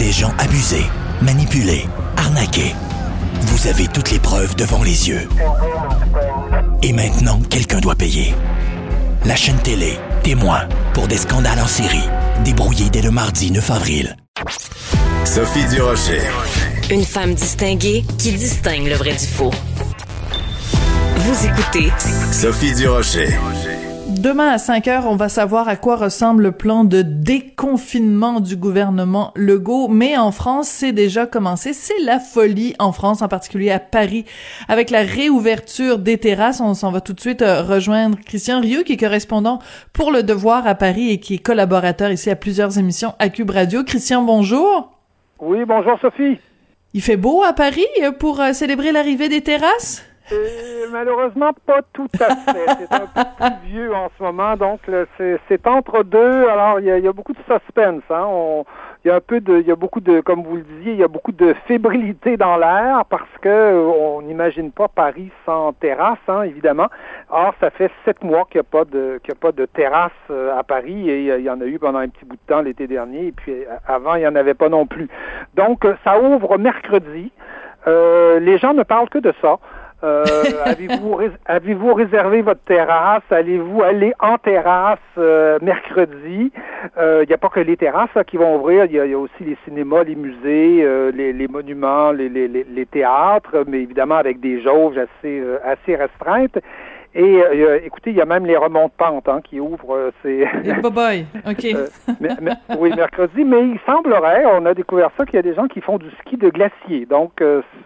des gens abusés, manipulés, arnaqués. Vous avez toutes les preuves devant les yeux. Et maintenant, quelqu'un doit payer. La chaîne télé, témoin, pour des scandales en série, débrouillés dès le mardi 9 avril. Sophie Durocher. Une femme distinguée qui distingue le vrai du faux. Vous écoutez Sophie Durocher. Demain à 5h, on va savoir à quoi ressemble le plan de déconfinement du gouvernement Legault. Mais en France, c'est déjà commencé. C'est la folie en France, en particulier à Paris, avec la réouverture des terrasses. On s'en va tout de suite rejoindre Christian Rioux, qui est correspondant pour Le Devoir à Paris et qui est collaborateur ici à plusieurs émissions à Cube Radio. Christian, bonjour. Oui, bonjour Sophie. Il fait beau à Paris pour célébrer l'arrivée des terrasses? Malheureusement, pas tout à fait. C'est un peu plus vieux en ce moment, donc c'est entre deux. Alors, il y a beaucoup de suspense. Hein? Il y a beaucoup de, comme vous le disiez, il y a beaucoup de fébrilité dans l'air parce que on n'imagine pas Paris sans terrasse, hein, évidemment. Or, ça fait 7 mois qu'il n'y a pas de terrasse à Paris et il y en a eu pendant un petit bout de temps l'été dernier et puis avant, il n'y en avait pas non plus. Donc, ça ouvre mercredi. Les gens ne parlent que de ça. Avez-vous réservé votre terrasse? Allez-vous aller en terrasse mercredi? Il n'y a pas que les terrasses qui vont ouvrir, il y a aussi les cinémas, les musées, les monuments, les théâtres, mais évidemment avec des jauges assez restreintes. Et écoutez, il y a même les remontes-pentes qui ouvrent. Bye-bye, OK. Oui, mercredi, mais il semblerait, on a découvert ça, qu'il y a des gens qui font du ski de glacier. Donc,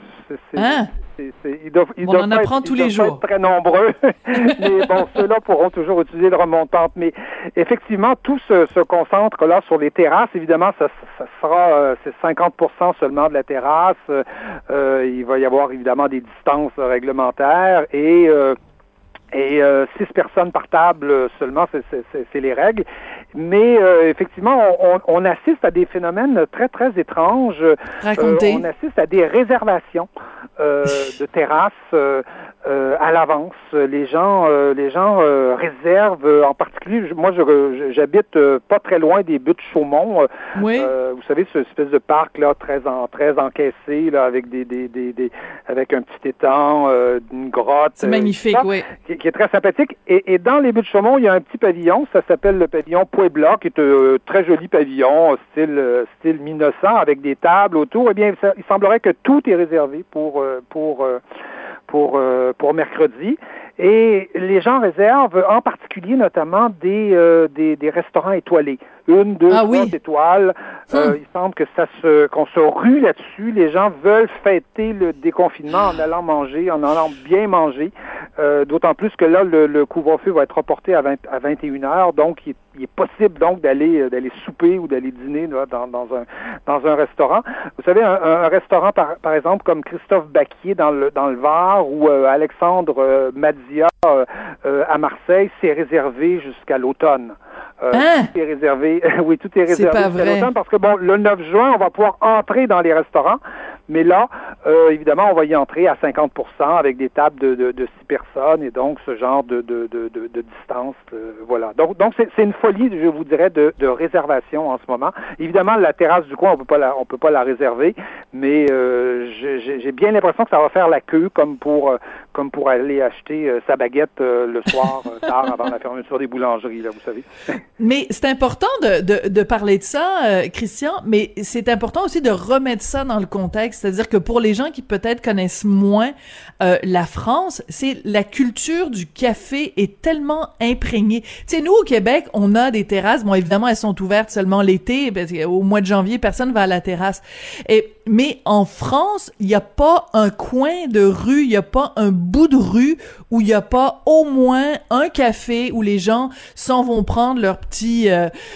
ils doivent on en apprend tous les jours. Être très nombreux, mais bon, ceux-là pourront toujours utiliser le remontant. Mais effectivement, tout se concentre là sur les terrasses. Évidemment, ça sera c'est 50% seulement de la terrasse. Il va y avoir évidemment des distances réglementaires et 6 personnes par table seulement, c'est les règles. Mais effectivement, on assiste à des phénomènes très, très étranges. Racontez. On assiste à des réservations de terrasses à l'avance. Les gens réservent, en particulier, moi j'habite pas très loin des buttes Chaumont. Oui. Vous savez, ce espèce de parc là très encaissé là avec avec un petit étang, une grotte. C'est magnifique, oui. Qui est très sympathique. Et dans les buttes Chaumont, il y a un petit pavillon, ça s'appelle le pavillon Puebla, qui est un très joli pavillon, style 1900, avec des tables autour. Eh bien, il semblerait que tout est réservé pour mercredi. Et les gens réservent, en particulier notamment des restaurants étoilés. 1, 2, 3 étoiles. Il semble que qu'on se rue là-dessus. Les gens veulent fêter le déconfinement en allant manger, en allant bien manger. D'autant plus que là, le couvre-feu va être reporté à 21h. Donc, il est possible donc d'aller souper ou d'aller dîner là, dans un restaurant. Vous savez, un restaurant par exemple comme Christophe Baquier dans le Var ou Alexandre Madzia à Marseille, c'est réservé jusqu'à l'automne. Tout est réservé. Oui, tout est réservé jusqu'à l'automne parce que bon, le 9 juin, on va pouvoir entrer dans les restaurants, mais là, évidemment, on va y entrer à 50% avec des tables de 6 personnes et donc ce genre de distance, voilà. Donc c'est une folie, je vous dirais, de réservation en ce moment. Évidemment, la terrasse du coin, on peut pas la réserver, mais j'ai bien l'impression que ça va faire la queue comme pour aller acheter sa baguette le soir tard avant la fermeture des boulangeries, là, vous savez. Mais c'est important de parler de ça, Christian, mais c'est important aussi de remettre ça dans le contexte, c'est-à-dire que pour les gens qui peut-être connaissent moins la France, c'est la culture du café est tellement imprégnée. Tu sais, nous au Québec, on a des terrasses, bon évidemment elles sont ouvertes seulement l'été, parce qu'au mois de janvier personne va à la terrasse. Mais en France, il y a pas un coin de rue, il y a pas un bout de rue où il y a pas au moins un café où les gens s'en vont prendre leur petit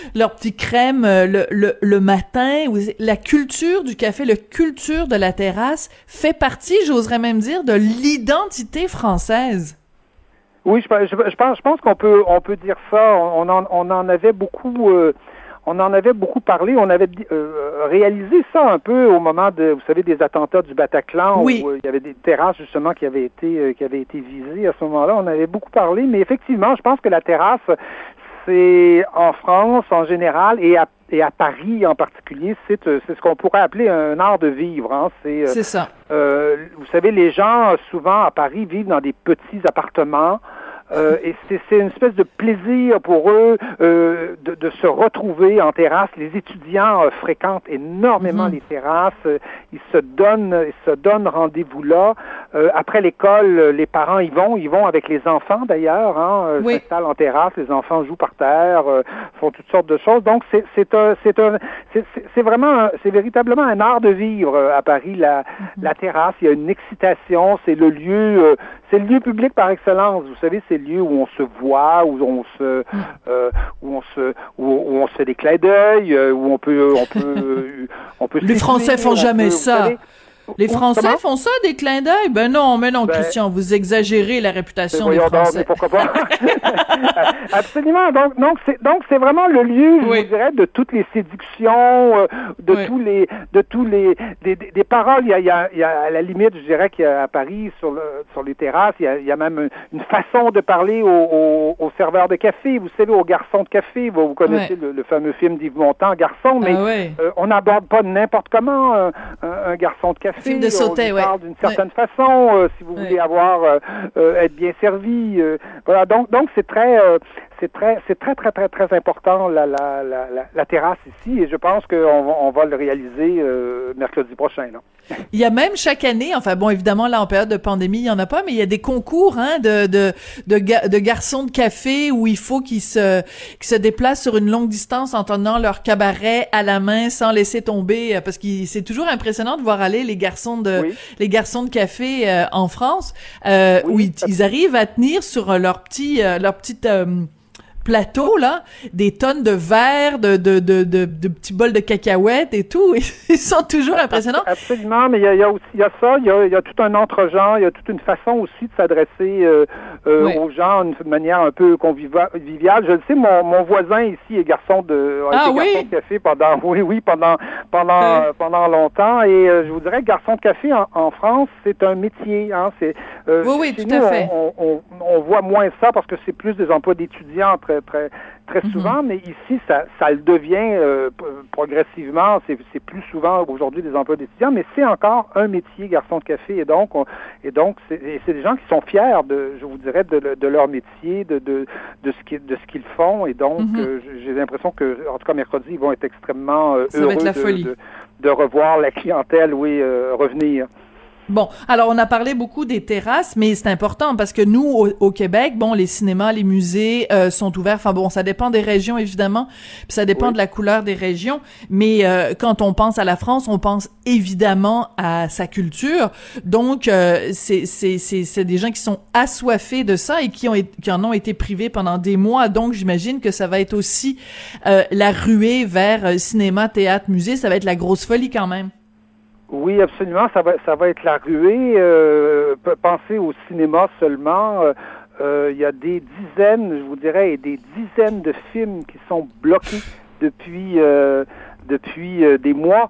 crème le matin. La culture du café, la culture de la terrasse fait partie, j'oserais même dire, de l'identité française. Oui, je pense qu'on peut dire ça. On en avait beaucoup. On en avait beaucoup parlé, on avait réalisé ça un peu au moment vous savez, des attentats du Bataclan, oui, où il y avait des terrasses justement qui avaient été visées à ce moment-là. On avait beaucoup parlé, mais effectivement, je pense que la terrasse, c'est en France en général et à Paris en particulier, c'est ce qu'on pourrait appeler un art de vivre. Hein. C'est ça. Vous savez, les gens, souvent à Paris, vivent dans des petits appartements. Et c'est une espèce de plaisir pour eux de se retrouver en terrasse. Les étudiants fréquentent énormément les terrasses. Ils se donnent rendez-vous là. Après l'école, les parents y vont avec les enfants d'ailleurs. Hein, s'installent en terrasse, les enfants jouent par terre, font toutes sortes de choses. Donc c'est véritablement un art de vivre à Paris. La terrasse, il y a une excitation. C'est le lieu public par excellence. Vous savez, c'est le lieu où on se voit, où on se fait des clins d'œil, où on peut Les Français font jamais ça. Les Français font ça, des clins d'œil? Ben non, Christian, vous exagérez la réputation des Français. Mais pourquoi pas? Absolument. Donc c'est vraiment le lieu, je dirais, de toutes les séductions, de tous les des paroles. Il y a à la limite, je dirais qu'à Paris, sur les terrasses, il y a même une façon de parler aux serveurs de café. Vous savez, aux garçons de café. Vous connaissez le fameux film d'Yves Montand, Garçon, mais on n'aborde pas n'importe comment un garçon de café. Film de sauté, on parle d'une certaine façon, si vous voulez être bien servi. Voilà, donc c'est très important la terrasse ici, et je pense qu'on va le réaliser mercredi prochain. Là. Il y a même chaque année, enfin bon, évidemment là en période de pandémie il y en a pas, mais il y a des concours de garçons de café où il faut qu'ils se déplacent sur une longue distance en tenant leur cabaret à la main sans laisser tomber, parce que c'est toujours impressionnant de voir aller les garçons de café en France où ils arrivent à tenir sur leur petite plateau là des tonnes de verre, de petits bols de cacahuètes et tout, et ils sont toujours impressionnants. Absolument, mais il y a tout un entre-genre, il y a toute une façon aussi de s'adresser aux gens d'une manière un peu conviviale. Je le sais, mon voisin ici est garçon de café pendant longtemps, et je vous dirais que garçon de café en France, c'est un métier, hein, tout à fait. On voit moins ça parce que c'est plus des emplois d'étudiants très souvent, mais ici, ça le devient progressivement. C'est plus souvent aujourd'hui des emplois d'étudiants, mais c'est encore un métier, garçon de café, et donc c'est des gens qui sont fiers je vous dirais, de leur métier, de ce qu'ils font, et donc j'ai l'impression que, en tout cas mercredi, ils vont être extrêmement heureux de revoir la clientèle, revenir. Bon, alors on a parlé beaucoup des terrasses, mais c'est important parce que nous, au Québec, bon, les cinémas, les musées sont ouverts. Enfin bon, ça dépend des régions évidemment, puis ça dépend de la couleur des régions. Mais quand on pense à la France, on pense évidemment à sa culture. Donc c'est des gens qui sont assoiffés de ça et qui en ont été privés pendant des mois. Donc j'imagine que ça va être aussi la ruée vers cinéma, théâtre, musée. Ça va être la grosse folie quand même. Oui, absolument. Ça va être la ruée. Pensez au cinéma seulement. Il y a des dizaines, je vous dirais, et des dizaines de films qui sont bloqués depuis des mois.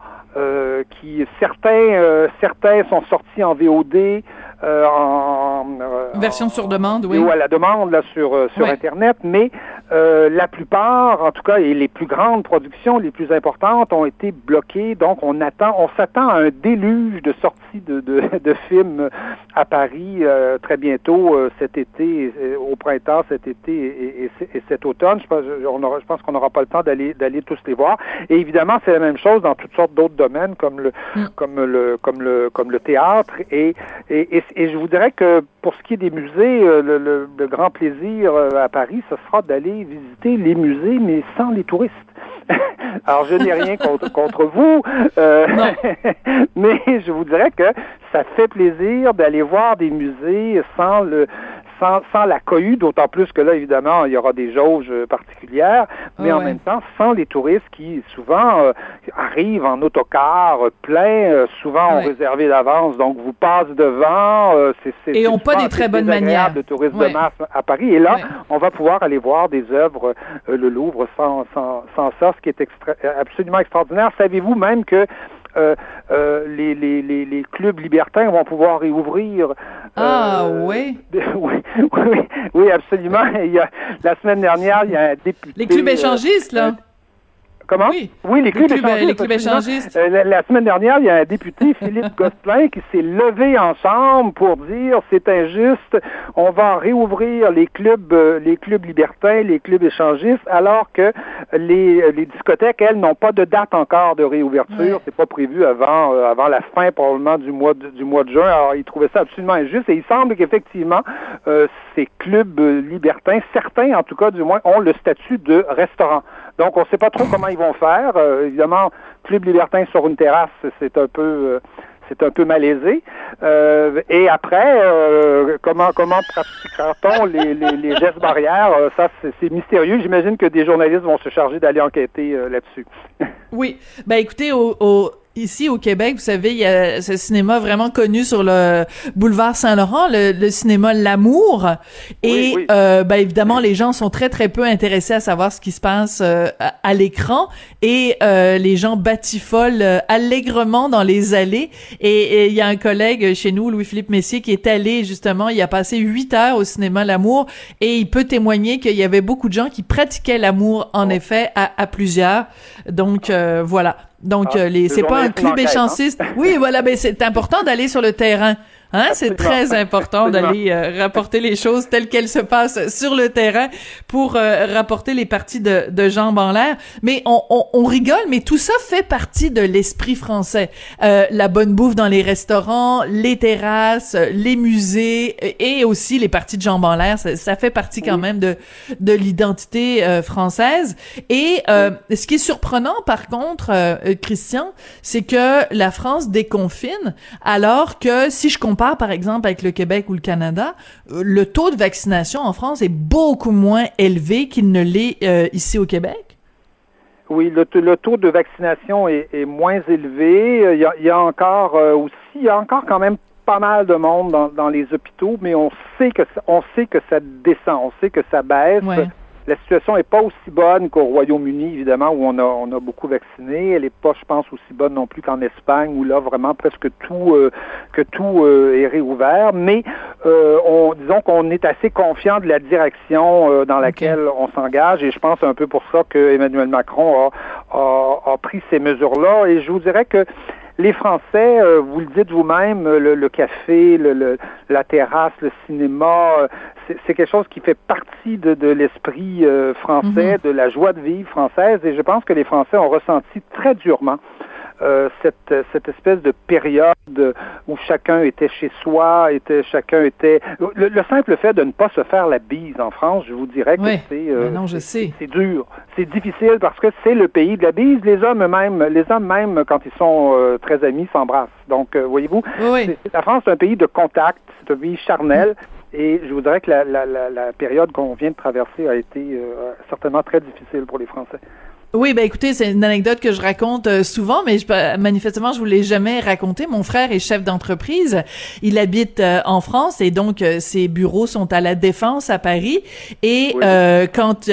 Certains sont sortis en VOD, version sur demande, ou à la demande là sur Internet, mais la plupart, en tout cas, et les plus grandes productions, les plus importantes, ont été bloquées. Donc on s'attend à un déluge de sorties de films à Paris très bientôt cet été, au printemps, cet été et cet automne. Je pense qu'on n'aura pas le temps d'aller tous les voir. Et évidemment, c'est la même chose dans toutes sortes d'autres domaines comme le théâtre, et je vous dirais que pour ce qui est des musées, le grand plaisir à Paris, ce sera d'aller visiter les musées, mais sans les touristes. Alors, je n'ai rien contre vous, mais je vous dirais que ça fait plaisir d'aller voir des musées sans la cohue, d'autant plus que là, évidemment, il y aura des jauges particulières, mais en même temps, sans les touristes qui, souvent, arrivent en autocar plein, souvent ont réservé d'avance, donc vous passent devant. Et n'ont pas des très bonnes manières. De touristes de masse à Paris. Et là, on va pouvoir aller voir des œuvres, le Louvre, sans ça, ce qui est absolument extraordinaire. Savez-vous même que les clubs libertins vont pouvoir réouvrir. Oui, absolument. La semaine dernière, il y a un député... Les clubs échangistes, là? Comment? Oui, les clubs échangistes. La semaine dernière, il y a un député, Philippe Gosselin, qui s'est levé ensemble pour dire c'est injuste, on va réouvrir les clubs libertins, les clubs échangistes, alors que les discothèques, elles, n'ont pas de date encore de réouverture. Ouais. C'est pas prévu avant la fin probablement du mois de juin. Alors, il trouvait ça absolument injuste et il semble qu'effectivement, ces clubs libertins, certains en tout cas du moins, ont le statut de restaurant. Donc, on ne sait pas trop comment ils vont faire. Évidemment, club libertin sur une terrasse, c'est un peu malaisé. Et après, comment pratiquera-t-on les gestes barrières? Ça, c'est mystérieux. J'imagine que des journalistes vont se charger d'aller enquêter là-dessus. Oui. Ben, écoutez, ici au Québec, vous savez, il y a ce cinéma vraiment connu sur le boulevard Saint-Laurent, le cinéma L'Amour. Et oui. Ben évidemment, les gens sont très très peu intéressés à savoir ce qui se passe à l'écran et les gens batifolent allègrement dans les allées. Et il y a un collègue chez nous, Louis-Philippe Messier, qui est allé justement, il a passé 8 heures au cinéma L'Amour et il peut témoigner qu'il y avait beaucoup de gens qui pratiquaient l'amour en effet à plusieurs. Donc voilà. Donc c'est pas un club échangiste. Hein? Oui, voilà, ben c'est important d'aller sur le terrain. Hein, c'est très important d'aller rapporter les choses telles qu'elles se passent sur le terrain pour rapporter les parties de jambes en l'air. Mais on rigole, mais tout ça fait partie de l'esprit français. La bonne bouffe dans les restaurants, les terrasses, les musées et aussi les parties de jambes en l'air, ça fait partie quand même de l'identité française. Et ce qui est surprenant, par contre, Christian, c'est que la France déconfine, alors que si je compare par exemple avec le Québec ou le Canada, le taux de vaccination en France est beaucoup moins élevé qu'il ne l'est ici au Québec. Oui, le taux de vaccination est moins élevé. Il y a encore quand même pas mal de monde dans les hôpitaux, mais on sait que ça descend, on sait que ça baisse. Ouais. La situation est pas aussi bonne qu'au Royaume-Uni, évidemment, où on a beaucoup vacciné. Elle est pas, je pense, aussi bonne non plus qu'en Espagne, où là, vraiment, presque tout est réouvert. Mais, disons qu'on est assez confiant de la direction dans laquelle on s'engage. Et je pense un peu pour ça que Emmanuel Macron a pris ces mesures-là. Et je vous dirais que les Français, vous le dites vous-même, le café, la terrasse, le cinéma, c'est quelque chose qui fait partie de l'esprit français, de la joie de vivre française, et je pense que les Français ont ressenti très durement cette espèce de période où chacun était chez soi, le simple fait de ne pas se faire la bise en France, je vous dirais que c'est dur, c'est difficile parce que c'est le pays de la bise. Les hommes même quand ils sont très amis s'embrassent. Donc voyez-vous, la France c'est un pays de contact, c'est un pays charnel. Et je vous dirais que la période qu'on vient de traverser a été certainement très difficile pour les Français. Oui, ben écoutez, c'est une anecdote que je raconte souvent, mais manifestement, je vous l'ai jamais raconté. Mon frère est chef d'entreprise. Il habite en France et donc ses bureaux sont à la Défense à Paris. Et quand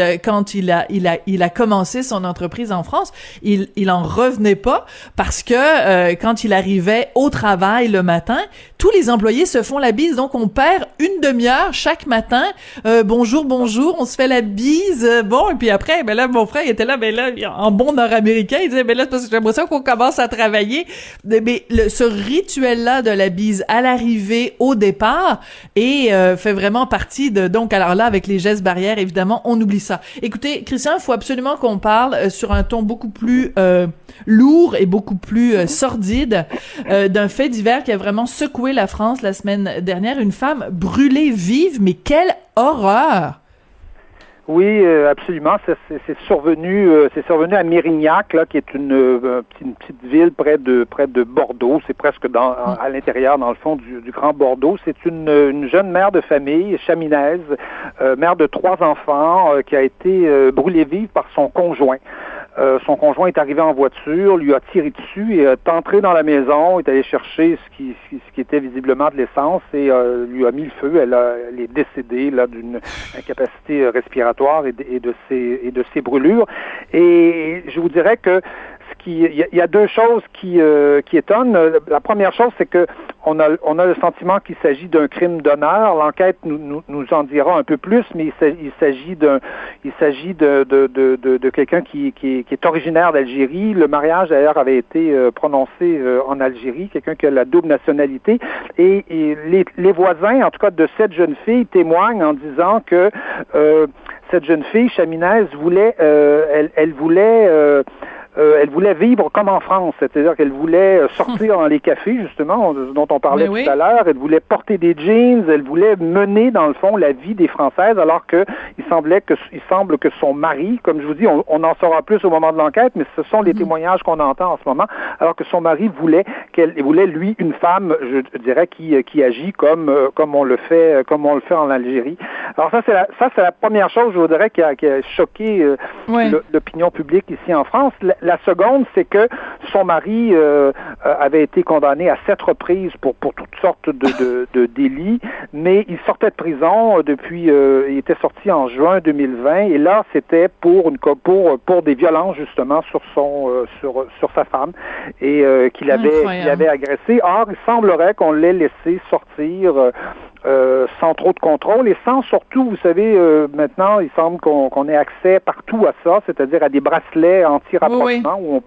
il a commencé son entreprise en France, il en revenait pas parce que quand il arrivait au travail le matin, tous les employés se font la bise. Donc on perd une demi-heure chaque matin. Bonjour, on se fait la bise. Bon, et puis après, ben là, mon frère il était là, ben là, en bon nord-américain, il disait, ben là, c'est parce que j'ai l'impression qu'on commence à travailler. Mais ce rituel-là de la bise à l'arrivée, au départ, et fait vraiment partie de, donc, alors là, avec les gestes barrières, évidemment, on oublie ça. Écoutez, Christian, il faut absolument qu'on parle sur un ton beaucoup plus lourd et beaucoup plus sordide d'un fait divers qui a vraiment secoué la France la semaine dernière. Une femme brûlée vive, mais quelle horreur! Oui, absolument. C'est survenu à Mérignac, là, qui est une petite ville près de Bordeaux. C'est presque à l'intérieur, dans le fond du Grand Bordeaux. C'est une jeune mère de famille, chaminaise, mère de 3 enfants, qui a été brûlée vive par son conjoint. Son conjoint est arrivé en voiture, lui a tiré dessus et est entré dans la maison, est allé chercher ce qui était visiblement de l'essence et lui a mis le feu. Elle est décédée là d'une incapacité respiratoire et de ses brûlures. Et je vous dirais que il y a 2 choses qui étonnent. La première chose, c'est que on a le sentiment qu'il s'agit d'un crime d'honneur. L'enquête nous en dira un peu plus, mais il s'agit de quelqu'un qui est originaire d'Algérie. Le mariage d'ailleurs avait été prononcé en Algérie, quelqu'un qui a la double nationalité. Et les voisins, en tout cas de cette jeune fille, témoignent en disant que cette jeune fille, Chaminaise, elle voulait vivre comme en France, c'est-à-dire qu'elle voulait sortir dans les cafés, justement, dont on parlait tout à l'heure, elle voulait porter des jeans, elle voulait mener, dans le fond, la vie des Françaises, alors que il semble que son mari, comme je vous dis, on en saura plus au moment de l'enquête, mais ce sont les témoignages qu'on entend en ce moment, alors que son mari voulait, lui, une femme, je dirais, qui agit comme on le fait en Algérie. Alors ça, c'est la première chose, je voudrais, qui a choqué l'opinion publique ici en France. La seconde, c'est que son mari avait été condamné à 7 reprises pour toutes sortes de délits, mais il sortait de prison depuis, il était sorti en juin 2020, et là, c'était pour des violences, justement, sur sa femme, et qu'il avait agressé. Or, il semblerait qu'on l'ait laissé sortir sans trop de contrôle et sans surtout, vous savez, maintenant, il semble qu'on ait accès partout à ça, c'est-à-dire à des bracelets anti-rapprochement où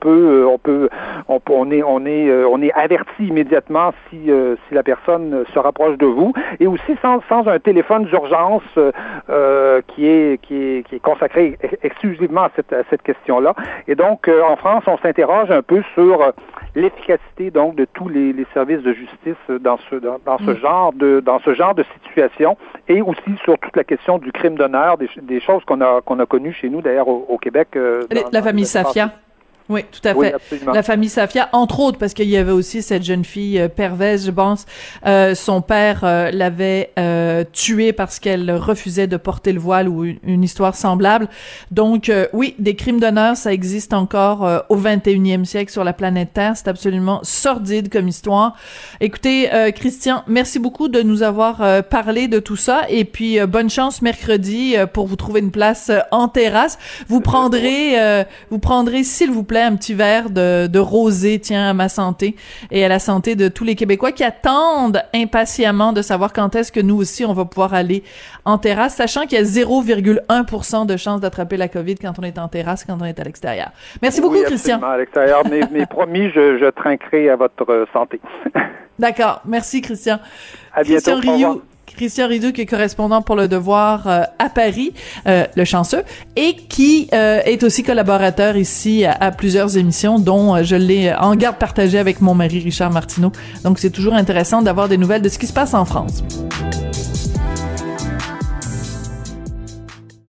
on est averti immédiatement si la personne se rapproche de vous, et aussi sans un téléphone d'urgence qui est consacré exclusivement à cette question-là. Et donc, en France, on s'interroge un peu sur l'efficacité donc de tous les services de justice dans ce genre de situation, et aussi sur toute la question du crime d'honneur, des choses qu'on a connues chez nous d'ailleurs au Québec. La famille Safia. Oui, tout à fait. Oui, la famille Safia, entre autres, parce qu'il y avait aussi cette jeune fille Pervez, je pense. Son père l'avait tuée parce qu'elle refusait de porter le voile, ou une histoire semblable. Donc, oui, des crimes d'honneur, ça existe encore au 21e siècle sur la planète Terre. C'est absolument sordide comme histoire. Écoutez, Christian, merci beaucoup de nous avoir parlé de tout ça. Et puis, bonne chance mercredi pour vous trouver une place en terrasse. Vous prendrez, s'il vous plaît, un petit verre de rosé, tiens, à ma santé et à la santé de tous les Québécois qui attendent impatiemment de savoir quand est-ce que nous aussi on va pouvoir aller en terrasse, sachant qu'il y a 0,1% de chance d'attraper la COVID quand on est en terrasse, quand on est à l'extérieur. Merci beaucoup, Christian. À l'extérieur, mais promis, je trinquerai à votre santé. D'accord. Merci, Christian. À bientôt. Christian Rioux, qui est correspondant pour Le Devoir à Paris, le chanceux, et qui est aussi collaborateur ici à plusieurs émissions, dont je l'ai en garde partagée avec mon mari Richard Martineau. Donc, c'est toujours intéressant d'avoir des nouvelles de ce qui se passe en France.